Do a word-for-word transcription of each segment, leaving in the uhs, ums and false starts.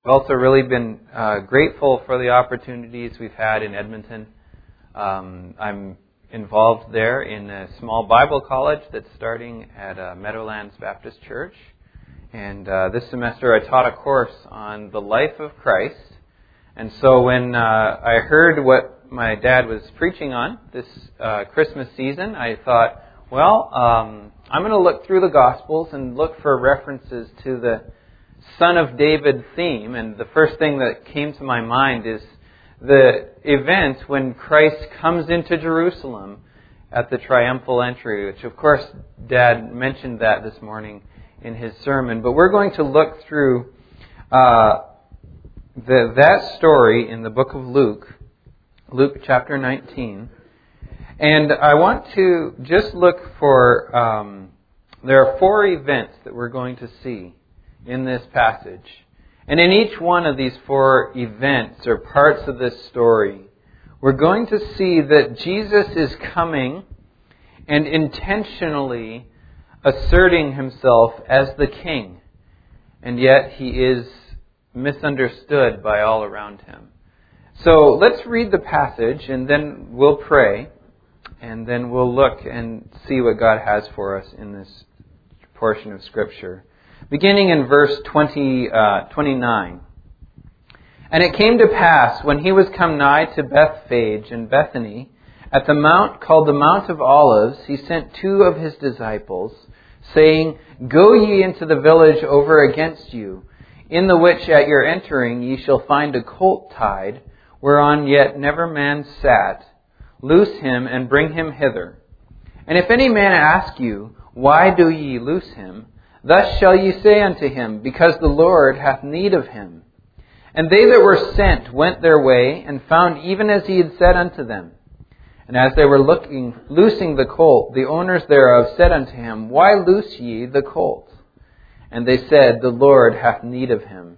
I've also really been uh, grateful for the opportunities we've had in Edmonton. Um, I'm involved there in a small Bible college that's starting at uh, Meadowlands Baptist Church. And uh, this semester I taught a course on the life of Christ. And so when uh, I heard what my dad was preaching on this uh, Christmas season, I thought, well, um, I'm going to look through the Gospels and look for references to the Son of David theme. And the first thing that came to my mind is the event when Christ comes into Jerusalem at the triumphal entry, which of course Dad mentioned that this morning in his sermon. But we're going to look through uh, the, that story in the book of Luke, Luke chapter nineteen. And I want to just look for, um, there are four events that we're going to see in this passage. And in each one of these four events or parts of this story, we're going to see that Jesus is coming and intentionally asserting himself as the king. And yet he is misunderstood by all around him. So let's read the passage and then we'll pray. And then we'll look and see what God has for us in this portion of Scripture. Beginning in verse twenty, uh, twenty-nine. And it came to pass, when he was come nigh to Bethphage and Bethany, at the mount called the Mount of Olives, he sent two of his disciples, saying, Go ye into the village over against you, in the which at your entering ye shall find a colt tied, whereon yet never man sat. Loose him and bring him hither. And if any man ask you, Why do ye loose him? Thus shall ye say unto him, Because the Lord hath need of him. And they that were sent went their way, and found even as he had said unto them. And as they were looking, loosing the colt, the owners thereof said unto him, Why loose ye the colt? And they said, The Lord hath need of him.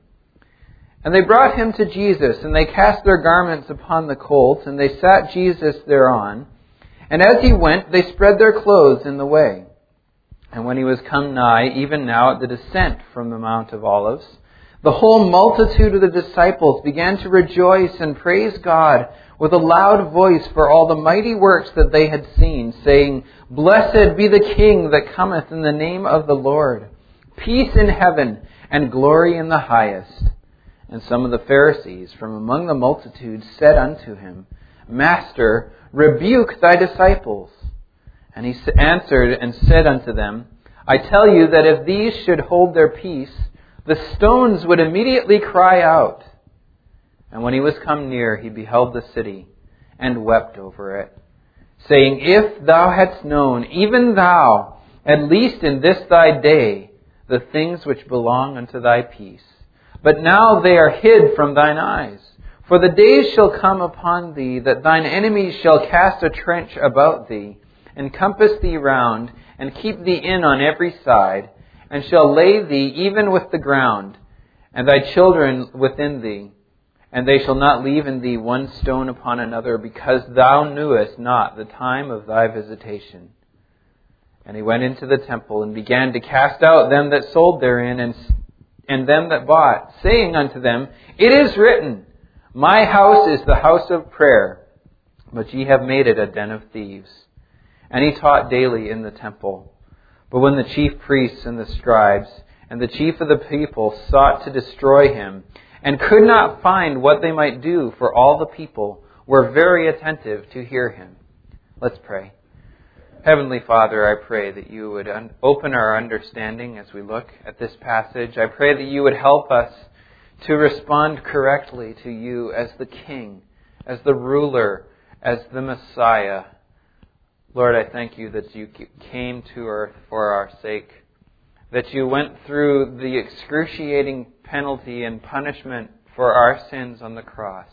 And they brought him to Jesus, and they cast their garments upon the colt, and they sat Jesus thereon. And as he went, they spread their clothes in the way. And when he was come nigh, even now at the descent from the Mount of Olives, the whole multitude of the disciples began to rejoice and praise God with a loud voice for all the mighty works that they had seen, saying, Blessed be the King that cometh in the name of the Lord. Peace in heaven and glory in the highest. And some of the Pharisees from among the multitude said unto him, Master, rebuke thy disciples. And he answered and said unto them, I tell you that if these should hold their peace, the stones would immediately cry out. And when he was come near, he beheld the city, and wept over it, saying, If thou hadst known, even thou, at least in this thy day, the things which belong unto thy peace. But now they are hid from thine eyes. For the days shall come upon thee, that thine enemies shall cast a trench about thee, and compass thee round, and keep thee in on every side, and shall lay thee even with the ground, and thy children within thee. And they shall not leave in thee one stone upon another, because thou knewest not the time of thy visitation. And he went into the temple, and began to cast out them that sold therein, and and them that bought, saying unto them, It is written, My house is the house of prayer, but ye have made it a den of thieves. And he taught daily in the temple. But when the chief priests and the scribes and the chief of the people sought to destroy him, and could not find what they might do, for all the people were very attentive to hear him. Let's pray. Heavenly Father, I pray that you would un- open our understanding as we look at this passage. I pray that you would help us to respond correctly to you as the King, as the ruler, as the Messiah. Lord, I thank you that you came to earth for our sake, that you went through the excruciating penalty and punishment for our sins on the cross.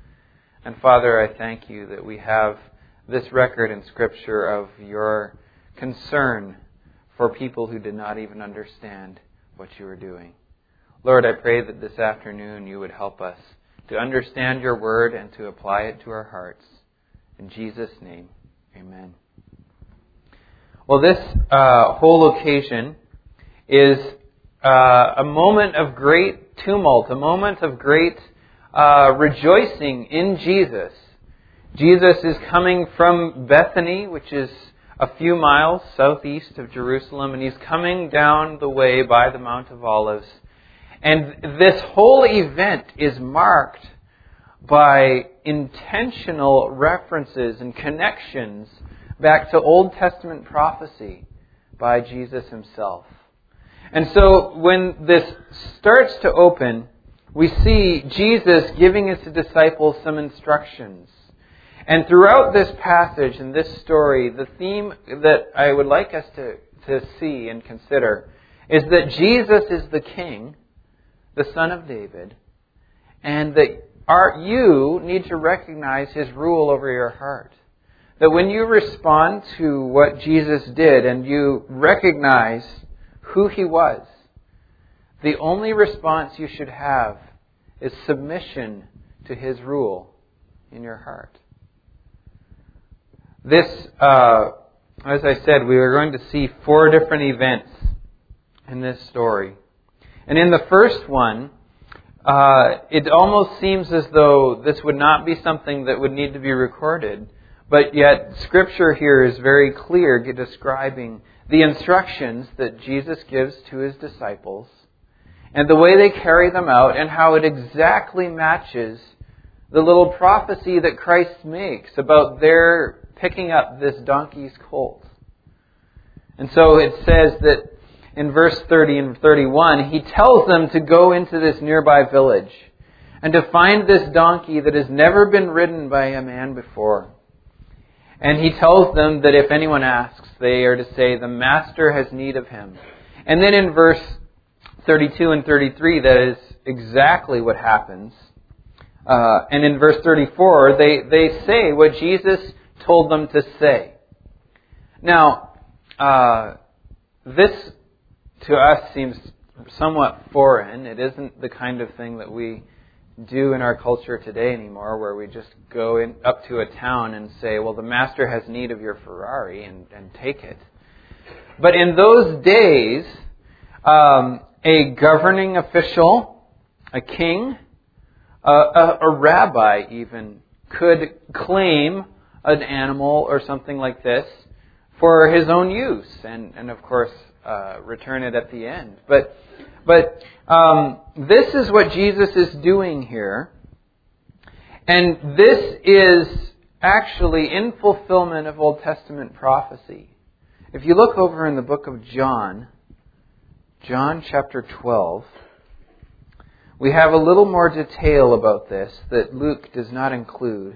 And Father, I thank you that we have this record in Scripture of your concern for people who did not even understand what you were doing. Lord, I pray that this afternoon you would help us to understand your word and to apply it to our hearts. In Jesus' name, amen. Well, this uh, whole occasion is uh, a moment of great tumult, a moment of great uh, rejoicing in Jesus. Jesus is coming from Bethany, which is a few miles southeast of Jerusalem, and he's coming down the way by the Mount of Olives. And this whole event is marked by intentional references and connections back to Old Testament prophecy by Jesus himself. And so when this starts to open, we see Jesus giving his disciples some instructions. And throughout this passage and this story, the theme that I would like us to, to see and consider is that Jesus is the King, the Son of David, and that our, you need to recognize his rule over your heart. That when you respond to what Jesus did and you recognize who he was, the only response you should have is submission to his rule in your heart. This, uh, as I said, we are going to see four different events in this story. And in the first one, uh, it almost seems as though this would not be something that would need to be recorded. But yet, Scripture here is very clear describing the instructions that Jesus gives to his disciples and the way they carry them out and how it exactly matches the little prophecy that Christ makes about their picking up this donkey's colt. And so it says that in verse thirty and thirty-one, he tells them to go into this nearby village and to find this donkey that has never been ridden by a man before. And he tells them that if anyone asks, they are to say, the master has need of him. And then in verse thirty-two and thirty-three, that is exactly what happens. Uh, and in verse thirty-four, they, they say what Jesus told them to say. Now, uh, this to us seems somewhat foreign. It isn't the kind of thing that we do in our culture today anymore, where we just go in, up to a town and say, well, the master has need of your Ferrari, and, and take it. But in those days, um, a governing official, a king, a, a, a rabbi even, could claim an animal or something like this for his own use, and, and of course, uh, return it at the end. But But um, this is what Jesus is doing here. And this is actually in fulfillment of Old Testament prophecy. If you look over in the book of John, John chapter twelve, we have a little more detail about this that Luke does not include.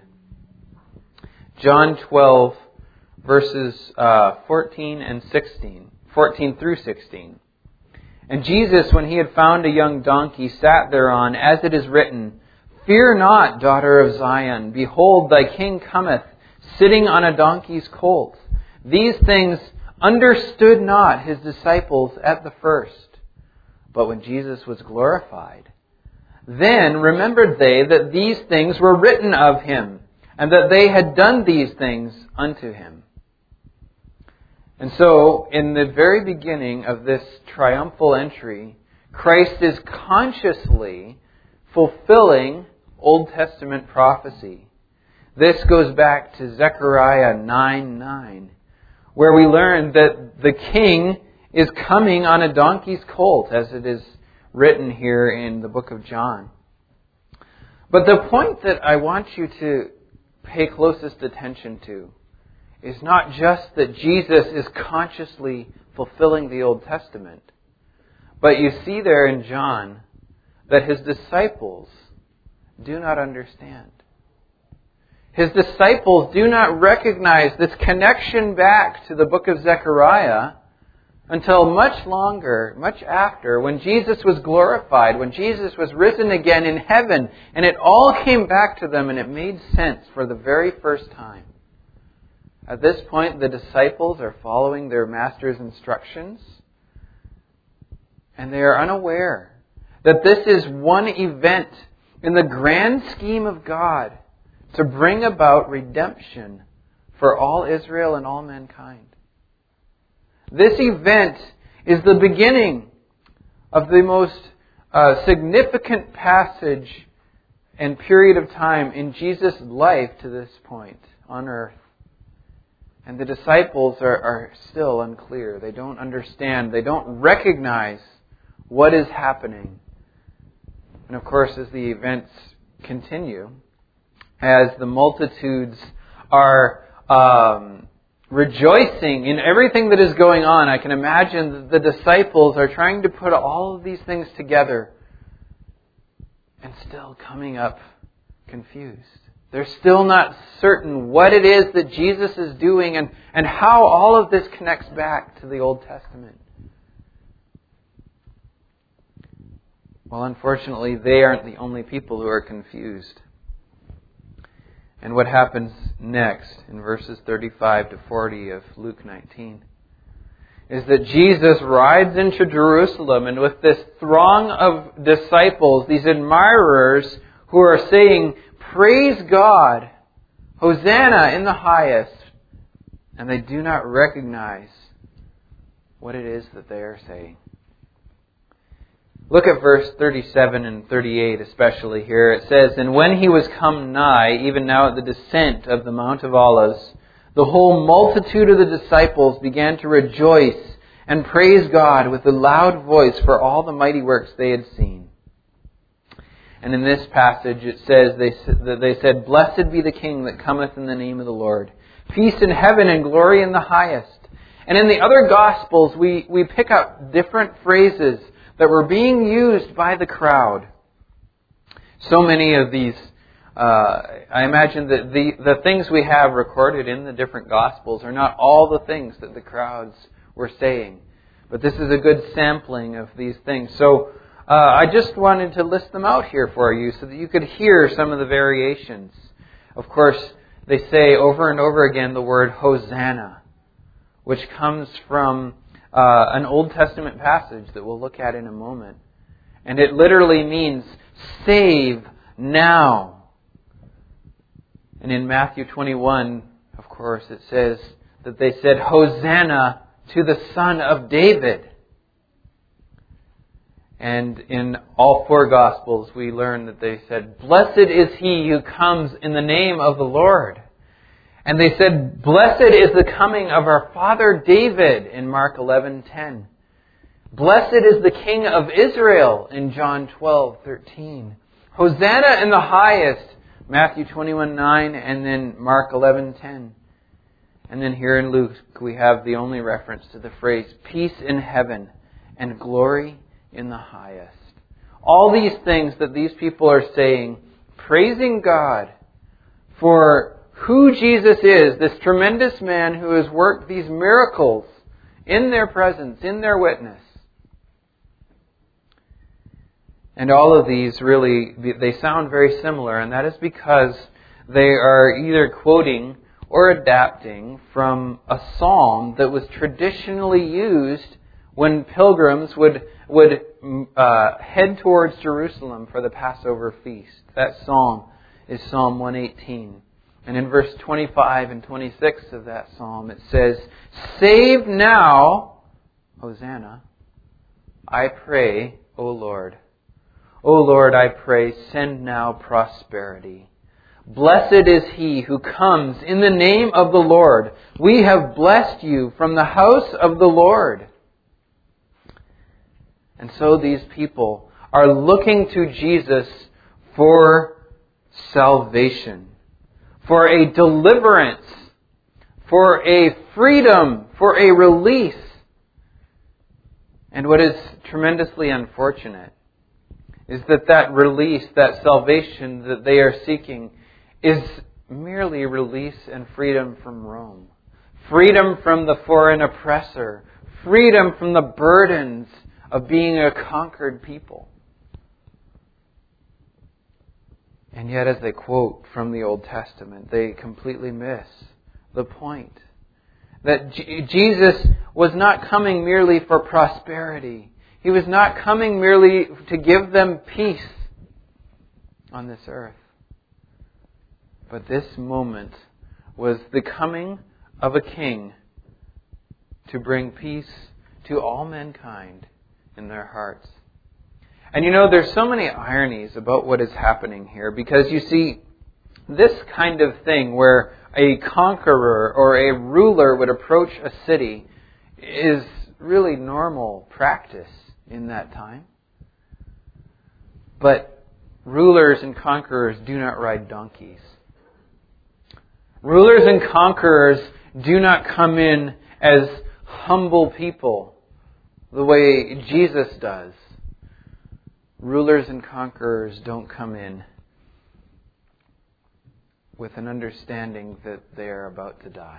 John twelve, verses uh, fourteen and sixteen, fourteen through sixteen. And Jesus, when he had found a young donkey, sat thereon, as it is written, Fear not, daughter of Zion. Behold, thy king cometh, sitting on a donkey's colt. These things understood not his disciples at the first. But when Jesus was glorified, then remembered they that these things were written of him, and that they had done these things unto him. And so, in the very beginning of this triumphal entry, Christ is consciously fulfilling Old Testament prophecy. This goes back to Zechariah nine nine, where we learn that the king is coming on a donkey's colt, as it is written here in the book of John. But the point that I want you to pay closest attention to is not just that Jesus is consciously fulfilling the Old Testament, but you see there in John that his disciples do not understand. His disciples do not recognize this connection back to the book of Zechariah until much longer, much after, when Jesus was glorified, when Jesus was risen again in heaven, and it all came back to them and it made sense for the very first time. At this point, the disciples are following their master's instructions, and they are unaware that this is one event in the grand scheme of God to bring about redemption for all Israel and all mankind. This event is the beginning of the most a significant passage and period of time in Jesus' life to this point on earth. And the disciples are, are still unclear. They don't understand. They don't recognize what is happening. And of course, as the events continue, as the multitudes are um, rejoicing in everything that is going on, I can imagine that the disciples are trying to put all of these things together and still coming up confused. They're still not certain what it is that Jesus is doing and, and how all of this connects back to the Old Testament. Well, unfortunately, they aren't the only people who are confused. And what happens next in verses thirty-five to forty of Luke nineteen is that Jesus rides into Jerusalem, and with this throng of disciples, these admirers who are saying, "Praise God, Hosanna in the highest," and they do not recognize what it is that they are saying. Look at verse thirty-seven and thirty-eight especially here. It says, "And when he was come nigh, even now at the descent of the Mount of Olives, the whole multitude of the disciples began to rejoice and praise God with a loud voice for all the mighty works they had seen." And in this passage it says they, that they said, "Blessed be the King that cometh in the name of the Lord. Peace in heaven and glory in the highest." And in the other Gospels we, we pick up different phrases that were being used by the crowd. So many of these, uh, I imagine that the, the things we have recorded in the different Gospels are not all the things that the crowds were saying. But this is a good sampling of these things. So uh, I just wanted to list them out here for you so that you could hear some of the variations. Of course, they say over and over again the word Hosanna, which comes from Uh, an Old Testament passage that we'll look at in a moment. And it literally means save now. And in Matthew twenty-one, of course, it says that they said, "Hosanna to the Son of David." And in all four Gospels, we learn that they said, "Blessed is he who comes in the name of the Lord." And they said, "Blessed is the coming of our father David," in Mark eleven ten. "Blessed is the King of Israel," in John twelve thirteen. "Hosanna in the highest," Matthew twenty-one nine, and then Mark eleven ten. And then here in Luke, we have the only reference to the phrase, "Peace in heaven and glory in the highest." All these things that these people are saying, praising God for who Jesus is, this tremendous man who has worked these miracles in their presence, in their witness. And all of these really, they sound very similar, and that is because they are either quoting or adapting from a psalm that was traditionally used when pilgrims would, would uh, head towards Jerusalem for the Passover feast. That psalm is Psalm one eighteen. And in verse twenty-five and twenty-six of that psalm, it says, "Save now, Hosanna, I pray, O Lord. O Lord, I pray, send now prosperity. Blessed is he who comes in the name of the Lord. We have blessed you from the house of the Lord." And so these people are looking to Jesus for salvation, for a deliverance, for a freedom, for a release. And what is tremendously unfortunate is that that release, that salvation that they are seeking is merely release and freedom from Rome. Freedom from the foreign oppressor. Freedom from the burdens of being a conquered people. And yet, as they quote from the Old Testament, they completely miss the point. That J- Jesus was not coming merely for prosperity. He was not coming merely to give them peace on this earth. But this moment was the coming of a king to bring peace to all mankind in their hearts. And you know, there's so many ironies about what is happening here, because you see, this kind of thing where a conqueror or a ruler would approach a city is really normal practice in that time. But rulers and conquerors do not ride donkeys. Rulers and conquerors do not come in as humble people the way Jesus does. Rulers and conquerors don't come in with an understanding that they are about to die.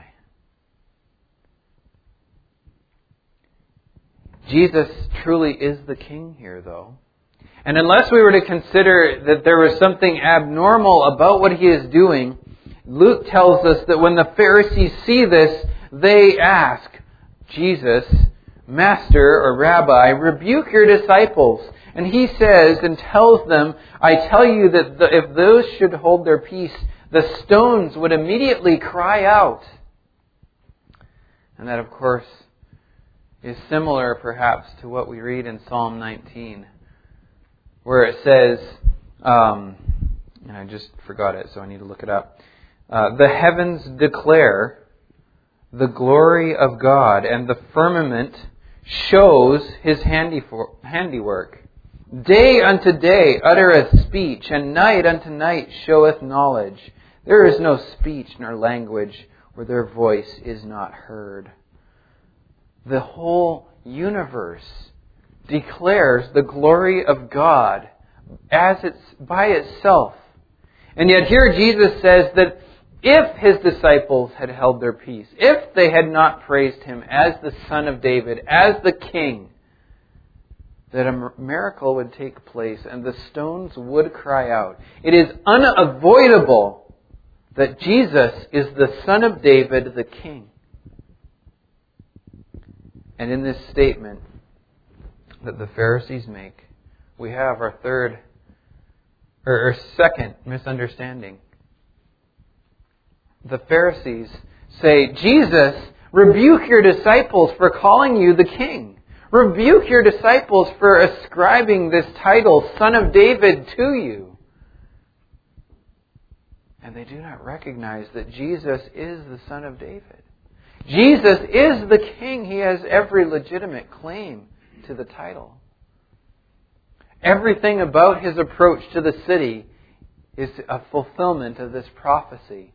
Jesus truly is the King here, though. And unless we were to consider that there was something abnormal about what He is doing, Luke tells us that when the Pharisees see this, they ask Jesus, Master or Rabbi, rebuke your disciples. And He says and tells them, I tell you that the, if those should hold their peace, the stones would immediately cry out. And that, of course, is similar perhaps to what we read in Psalm nineteen, where it says, um, and I just forgot it, so I need to look it up. Uh, the heavens declare the glory of God, and the firmament shows His handiwork. Day unto day uttereth speech, and night unto night showeth knowledge. There is no speech nor language where their voice is not heard. The whole universe declares the glory of God as it's by itself. And yet here Jesus says that if His disciples had held their peace, if they had not praised Him as the Son of David, as the King, that a miracle would take place and the stones would cry out. It is unavoidable that Jesus is the Son of David, the King. And in this statement that the Pharisees make, we have our third, or second misunderstanding. The Pharisees say, Jesus, rebuke your disciples for calling you the King. Rebuke your disciples for ascribing this title, Son of David, to you. And they do not recognize that Jesus is the Son of David. Jesus is the King. He has every legitimate claim to the title. Everything about His approach to the city is a fulfillment of this prophecy.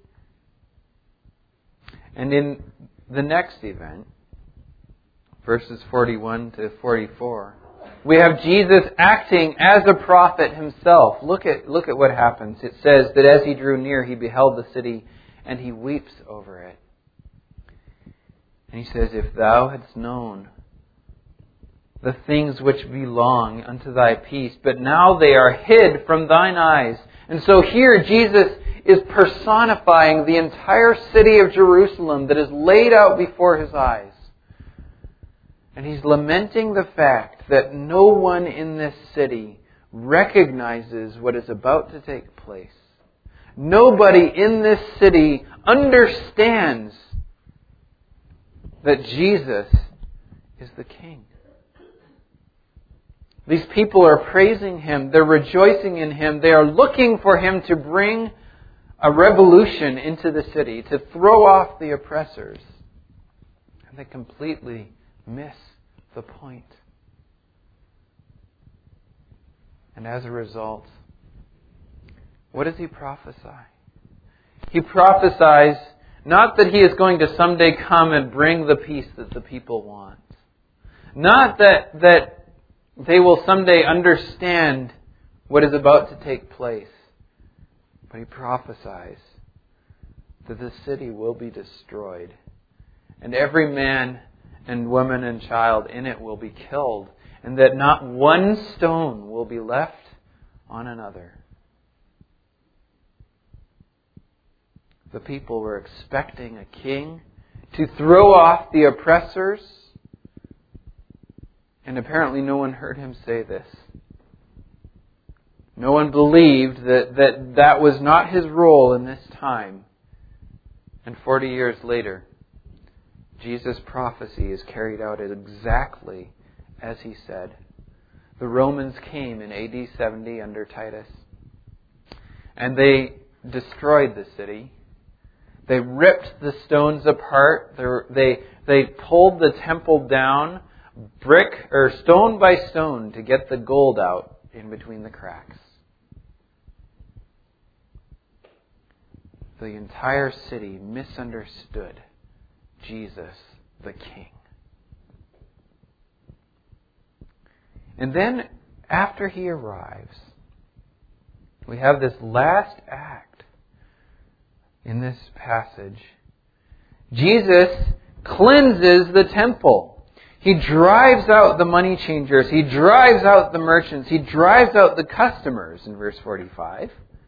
And in the next event, verses forty-one to forty-four, we have Jesus acting as a prophet Himself. Look at, look at what happens. It says that as He drew near, He beheld the city, and He weeps over it. And He says, if thou hadst known the things which belong unto thy peace, but now they are hid from thine eyes. And so here Jesus is personifying the entire city of Jerusalem that is laid out before His eyes. And He's lamenting the fact that no one in this city recognizes what is about to take place. Nobody in this city understands that Jesus is the King. These people are praising Him. They're rejoicing in Him. They are looking for Him to bring a revolution into the city, to throw off the oppressors. And they completely miss the point. And as a result, what does He prophesy? He prophesies not that He is going to someday come and bring the peace that the people want. Not that, that they will someday understand what is about to take place. But He prophesies that the city will be destroyed. And every man and woman and child in it will be killed. And that not one stone will be left on another. The people were expecting a king to throw off the oppressors. And apparently no one heard Him say this. No one believed that that, that was not His role in this time. And forty years later, Jesus' prophecy is carried out exactly as He said. the Romans came in A D seventy under Titus. And they destroyed the city. They ripped the stones apart. They, they pulled the temple down, brick or stone by stone, to get the gold out in between the cracks. The entire city misunderstood Jesus, the King. And then, after he arrives, we have this last act in this passage. Jesus cleanses the temple. He drives out the money changers. He drives out the merchants. He drives out the customers in verse forty-five.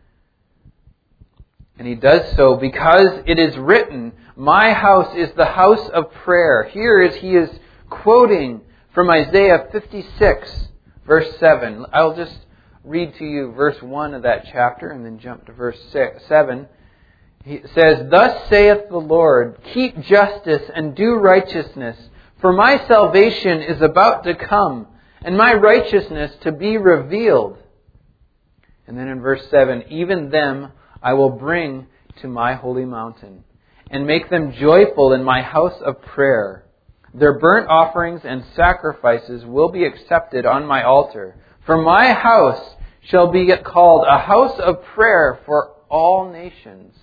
And he does so because it is written, "My house is the house of prayer." Here is he is quoting from Isaiah fifty-six, verse seven. I'll just read to you verse one of that chapter and then jump to verse seven. He says, "Thus saith the Lord, keep justice and do righteousness, for my salvation is about to come, and my righteousness to be revealed." And then in verse seven, "Even them I will bring to my holy mountain, and make them joyful in my house of prayer. Their burnt offerings and sacrifices will be accepted on my altar. For my house shall be called a house of prayer for all nations."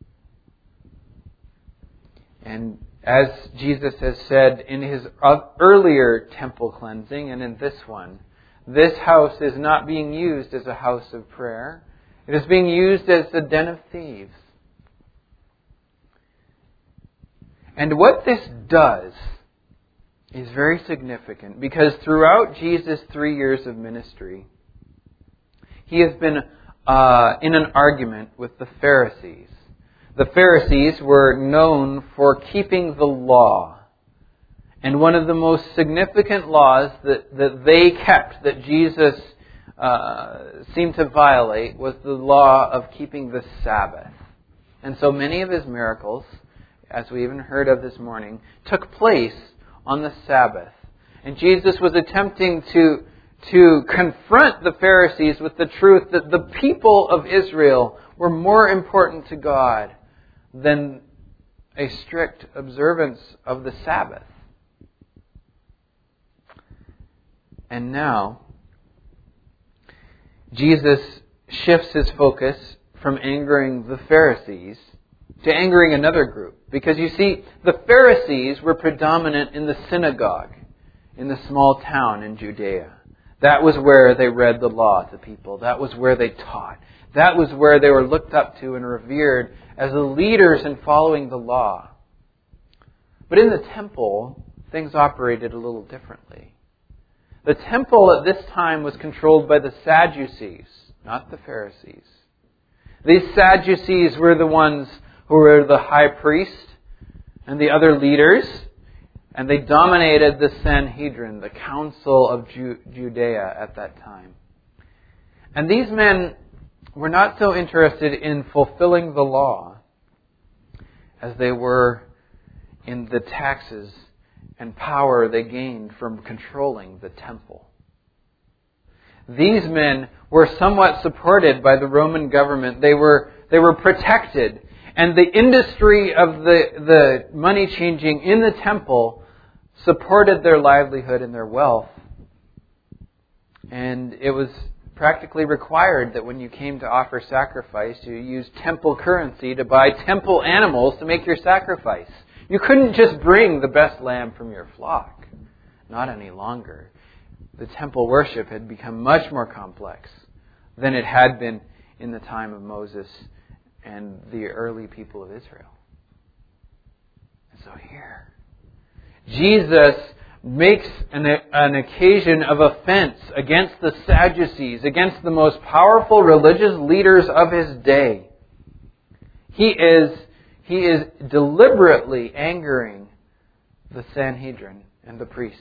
And as Jesus has said in his earlier temple cleansing and in this one, this house is not being used as a house of prayer. It is being used as the den of thieves. And what this does is very significant, because throughout Jesus' three years of ministry, he has been uh, in an argument with the Pharisees. The Pharisees were known for keeping the law. And one of the most significant laws that, that they kept, that Jesus uh, seemed to violate, was the law of keeping the Sabbath. And so many of his miracles, as we even heard of this morning, took place on the Sabbath. And Jesus was attempting to, to confront the Pharisees with the truth that the people of Israel were more important to God than a strict observance of the Sabbath. And now, Jesus shifts his focus from angering the Pharisees to angering another group. Because you see, the Pharisees were predominant in the synagogue in the small town in Judea. That was where they read the law to people. That was where they taught. That was where they were looked up to and revered as the leaders in following the law. But in the temple, things operated a little differently. The temple at this time was controlled by the Sadducees, not the Pharisees. These Sadducees were the ones who were the high priest and the other leaders, and they dominated the Sanhedrin, the council of Ju- Judea at that time. And these men were not so interested in fulfilling the law as they were in the taxes and power they gained from controlling the temple. These men were somewhat supported by the Roman government. They were, they were protected. And the industry of the, the money changing in the temple supported their livelihood and their wealth. And it was practically required that when you came to offer sacrifice, you use temple currency to buy temple animals to make your sacrifice. You couldn't just bring the best lamb from your flock. Not any longer. The temple worship had become much more complex than it had been in the time of Moses and the early people of Israel. And so here, Jesus makes an, an occasion of offense against the Sadducees, against the most powerful religious leaders of his day. He is, he is deliberately angering the Sanhedrin and the priests.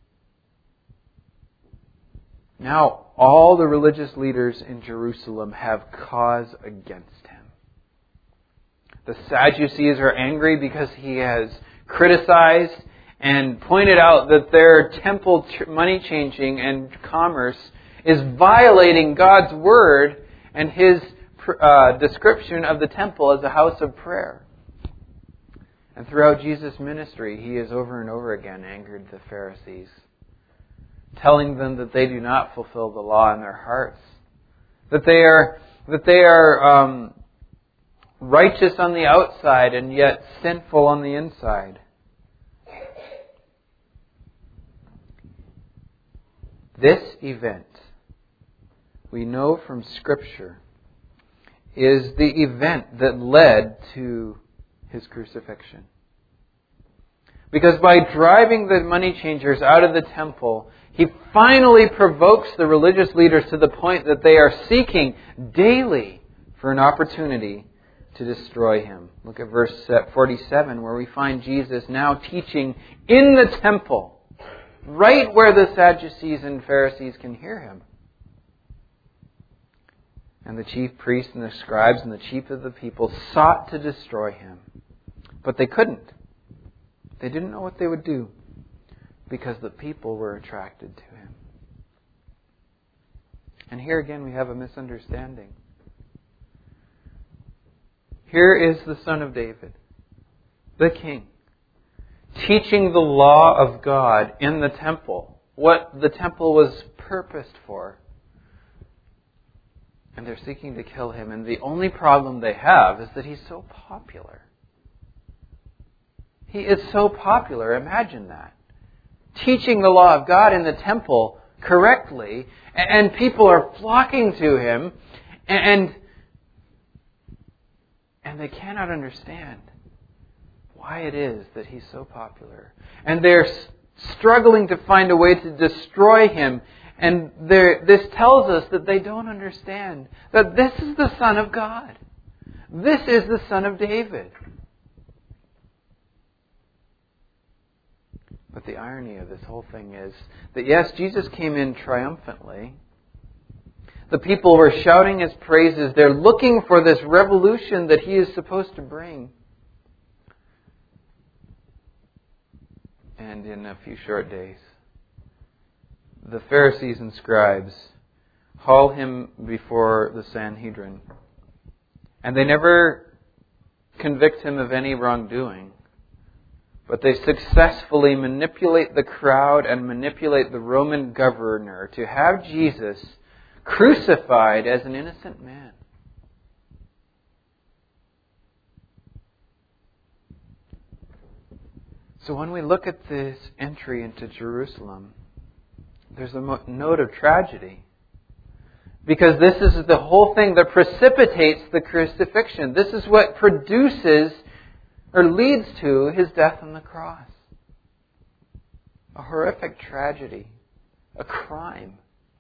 Now, all the religious leaders in Jerusalem have cause against him. The Sadducees are angry because he has criticized and pointed out that their temple money changing and commerce is violating God's word and His uh, description of the temple as a house of prayer. And throughout Jesus' ministry, He has over and over again angered the Pharisees, telling them that they do not fulfill the law in their hearts, that they are that they are um, righteous on the outside and yet sinful on the inside. This event, we know from Scripture, is the event that led to His crucifixion. Because by driving the money changers out of the temple, He finally provokes the religious leaders to the point that they are seeking daily for an opportunity to destroy Him. Look at verse forty-seven, where we find Jesus now teaching in the temple, right where the Sadducees and Pharisees can hear Him. And the chief priests and the scribes and the chief of the people sought to destroy Him. But they couldn't. They didn't know what they would do because the people were attracted to Him. And here again we have a misunderstanding. Here is the Son of David, the King, teaching the law of God in the temple, what the temple was purposed for. And they're seeking to kill Him. And the only problem they have is that He's so popular. He is so popular. Imagine that. Teaching the law of God in the temple correctly, and people are flocking to Him, and, and they cannot understand why it is that He's so popular. And they're struggling to find a way to destroy Him. And this tells us that they don't understand that this is the Son of God. This is the Son of David. But the irony of this whole thing is that yes, Jesus came in triumphantly. The people were shouting His praises. They're looking for this revolution that He is supposed to bring. And in a few short days, the Pharisees and scribes haul Him before the Sanhedrin. And they never convict Him of any wrongdoing. But they successfully manipulate the crowd and manipulate the Roman governor to have Jesus crucified as an innocent man. So when we look at this entry into Jerusalem, there's a note of tragedy. Because this is the whole thing that precipitates the crucifixion. This is what produces or leads to His death on the cross. A horrific tragedy. A crime.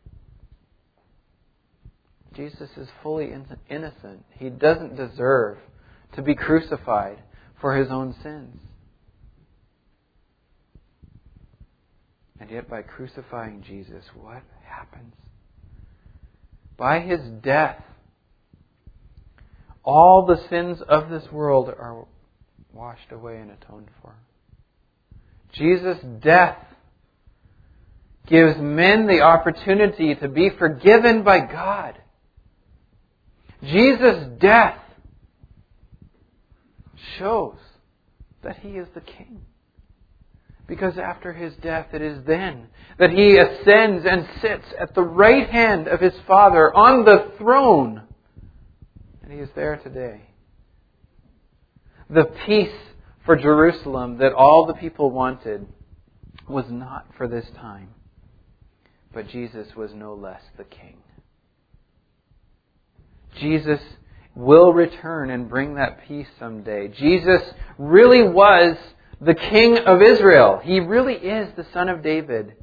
Jesus is fully innocent. He doesn't deserve to be crucified for His own sins. And yet by crucifying Jesus, what happens? By His death, all the sins of this world are washed away and atoned for. Jesus' death gives men the opportunity to be forgiven by God. Jesus' death shows that He is the King. Because after His death, it is then that He ascends and sits at the right hand of His Father on the throne. And He is there today. The peace for Jerusalem that all the people wanted was not for this time. But Jesus was no less the King. Jesus will return and bring that peace someday. Jesus really was the King of Israel. He really is the Son of David.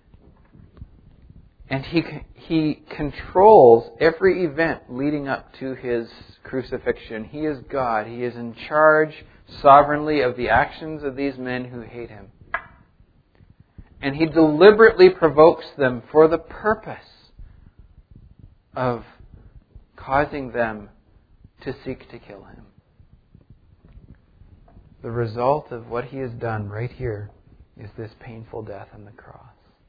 And he, he controls every event leading up to His crucifixion. He is God. He is in charge sovereignly of the actions of these men who hate Him. And He deliberately provokes them for the purpose of causing them to seek to kill Him. The result of what He has done right here is this painful death on the cross.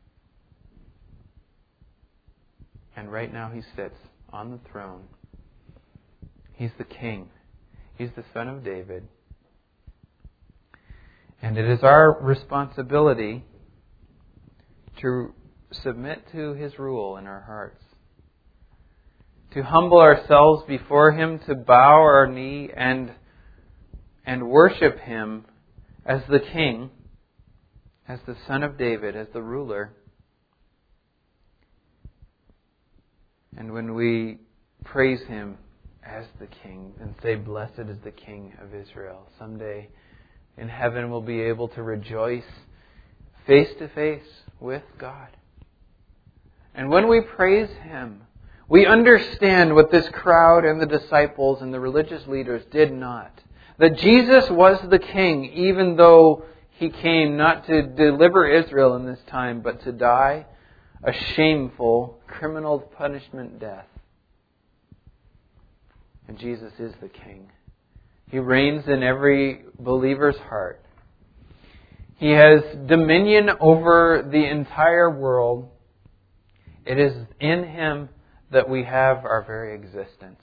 And right now He sits on the throne. He's the King. He's the Son of David. And it is our responsibility to submit to His rule in our hearts. To humble ourselves before Him, to bow our knee and, and worship Him as the King, as the Son of David, as the ruler. And when we praise Him as the King and say, "Blessed is the King of Israel," someday in heaven we'll be able to rejoice face to face with God. And when we praise Him, we understand what this crowd and the disciples and the religious leaders did not. That Jesus was the King, even though He came not to deliver Israel in this time, but to die a shameful, criminal punishment death. And Jesus is the King. He reigns in every believer's heart. He has dominion over the entire world. It is in Him that we have our very existence.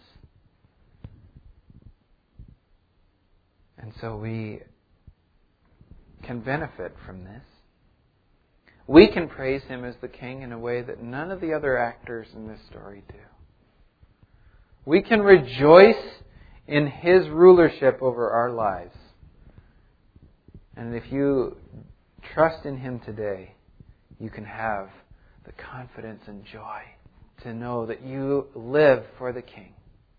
And so we can benefit from this. We can praise Him as the King in a way that none of the other actors in this story do. We can rejoice in His rulership over our lives. And if you trust in Him today, you can have the confidence and joy to know that you live for the King.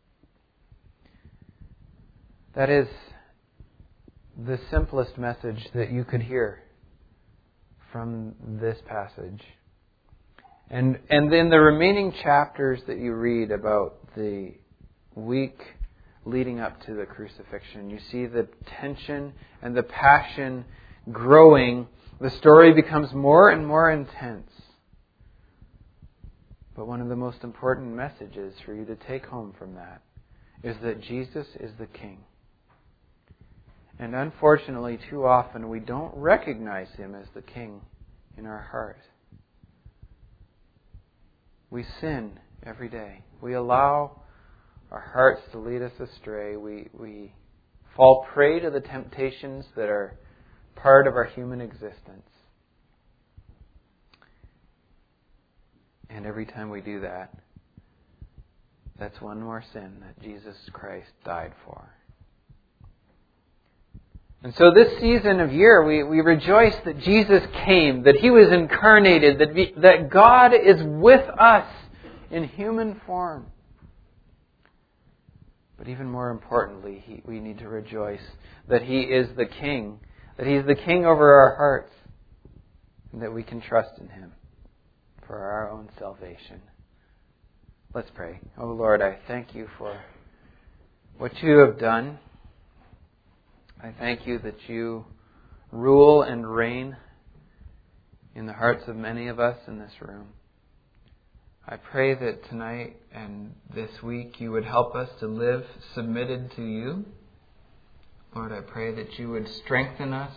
That is the simplest message that you could hear from this passage. And and in the remaining chapters that you read about the week leading up to the crucifixion, you see the tension and the passion growing. The story becomes more and more intense. But one of the most important messages for you to take home from that is that Jesus is the King. And unfortunately, too often we don't recognize Him as the King in our heart. We sin every day. We allow our hearts to lead us astray. We, we fall prey to the temptations that are part of our human existence. And every time we do that, that's one more sin that Jesus Christ died for. And so this season of year, we, we rejoice that Jesus came, that He was incarnated, that, we, that God is with us in human form. But even more importantly, he, we need to rejoice that He is the King, that He is the King over our hearts, and that we can trust in Him for our own salvation. Let's pray. Oh Lord, I thank You for what You have done. I thank You that You rule and reign in the hearts of many of us in this room. I pray that tonight and this week You would help us to live submitted to You. Lord, I pray that You would strengthen us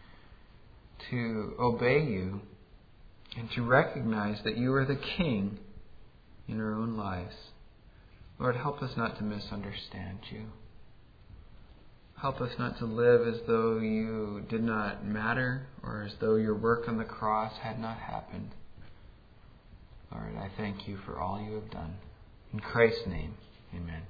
to obey You and to recognize that You are the King in our own lives. Lord, help us not to misunderstand You. Help us not to live as though You did not matter or as though Your work on the cross had not happened. Lord, I thank You for all You have done. In Christ's name, amen.